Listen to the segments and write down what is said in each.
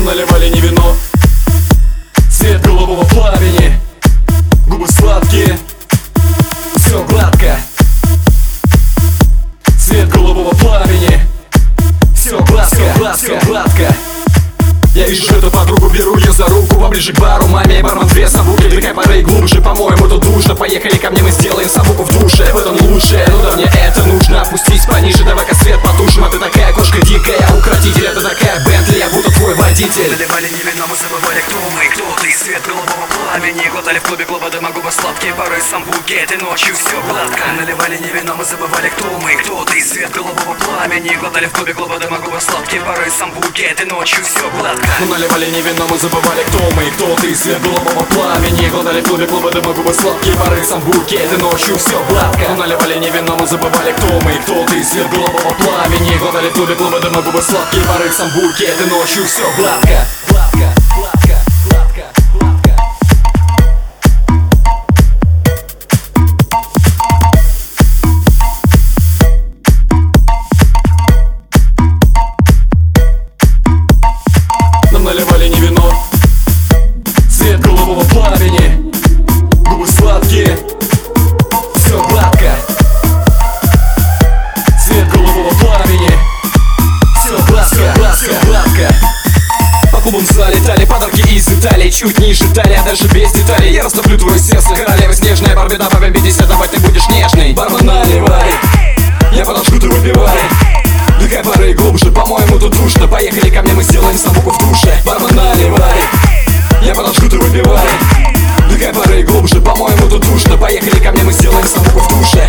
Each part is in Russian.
Нам наливали не вино, цвет голубого пламени, губы сладкие, все гладко. Цвет голубого пламени, все гладко, все гладко. Я вижу эту подругу, беру ее за руку поближе к бару. Маме и бармен две самбуки, двигай пары глубже. По-моему, тут душно, поехали ко мне, мы сделаем самбуку в душе. В этом лучше, ну да мне это нужно. Опустись пониже, давай-ка свет потушим. А ты такая кошка дикая, укротитель, это такая Бентли, я буду твой водитель. Наливали не вино, мы забывали, кто мы, кто ты. Свет голубого пламени, глотали в клубе клуба дыма, губы сладкие, пары самбуки. Этой ночью все гладко. Наливали не вино, мы забывали, кто мы, кто ты. Свет голубого пламени, глотали в клубе клуба дыма, губы сладкие, пары самбуки. Этой ночью все гладко. Мы наливали не вино, мы забывали, кто мы, кто ты. Свет голубого пламени, глотали в клубе клуба дыма, губы сладкие, пары самбуки. Этой ночью все гладко. Мы наливали не вино, мы забывали, кто мы, кто ты. Свет голубого пламени, глотали в клубе клуба дыма, губы сладкие, пары самбуки. Этой ночью все гладко. Гладко, гладко, гладко, гладко. Нам наливали не вино, цвет голубого пламени, губы сладкие, все гладко. Цвет голубого пламени, все гладко, гладко, гладко. По клубам залетали подарки из Италии, чуть ниже талии, а дальше без деталей. Я растоплю твое сердце, королева снежная, барбида по 50, давай ты будешь нежный. Бармен, наливай, я подожгу, ты выпивай. Двигай пары глубже, по-моему, тут душно. Поехали ко мне, мы сделаем самбуку в душе. Бармен, наливай, я подожгу, ты выпивай. Двигай пары глубже, по-моему, тут душно. Поехали ко мне, мы сделаем самбуку в душе.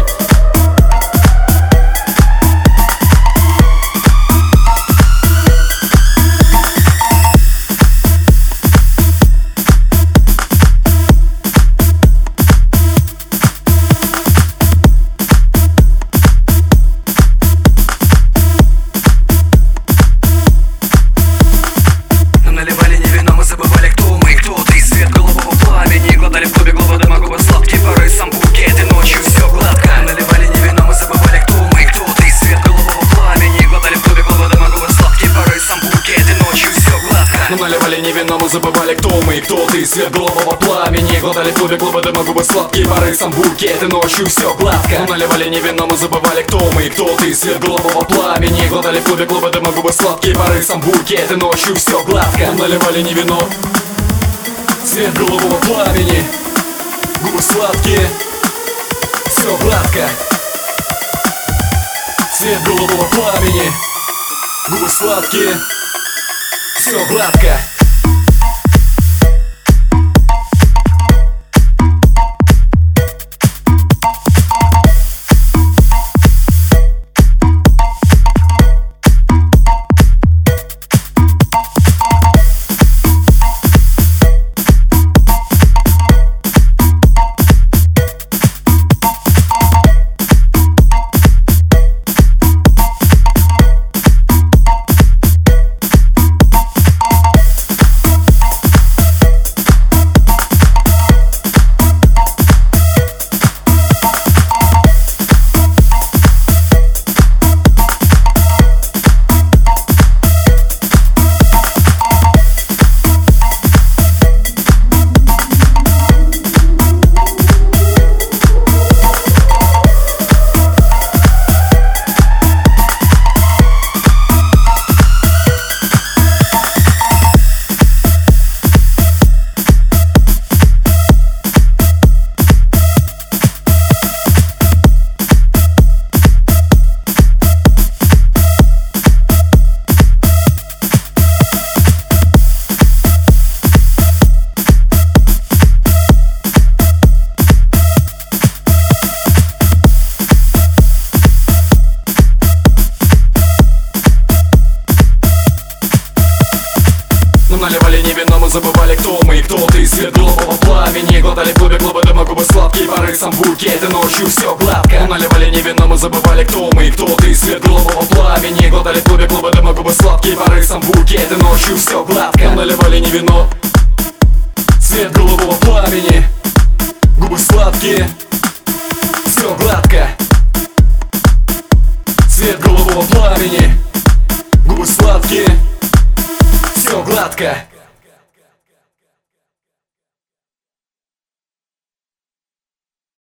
Нам наливали не вино, мы забывали, кто мы, кто ты. Свет голубого пламени, глотали в клубе клуба дыма, губы сладкие, пары самбуки. Этой ночью все гладко. Нам наливали не вино, мы забывали, кто мы, кто ты. Свет голубого пламени, глотали в клубе клуба дыма, губы сладкие, пары самбуки. Этой ночью все гладко. Нам наливали не вино, цвет голубого пламени, губы сладкие, все гладко. Цвет голубого пламени, губы сладкие, все гладко. Наливали не вино, мы забывали, кто мы, кто ты. Свет голубого пламени, глотали в клубе клуба дыма, губы сладкие, пары самбуки. Этой ночью все гладко. Наливали не вино, мы забывали, кто мы, кто ты. Свет голубого пламени, глотали в клубе клуба дыма, губы сладкие, пары самбуки. Этой ночью все гладко. Наливали не вино, цвет голубого пламени, губы сладкие, все гладко. Цвет голубого пламени, губы сладкие, все гладко. гладко.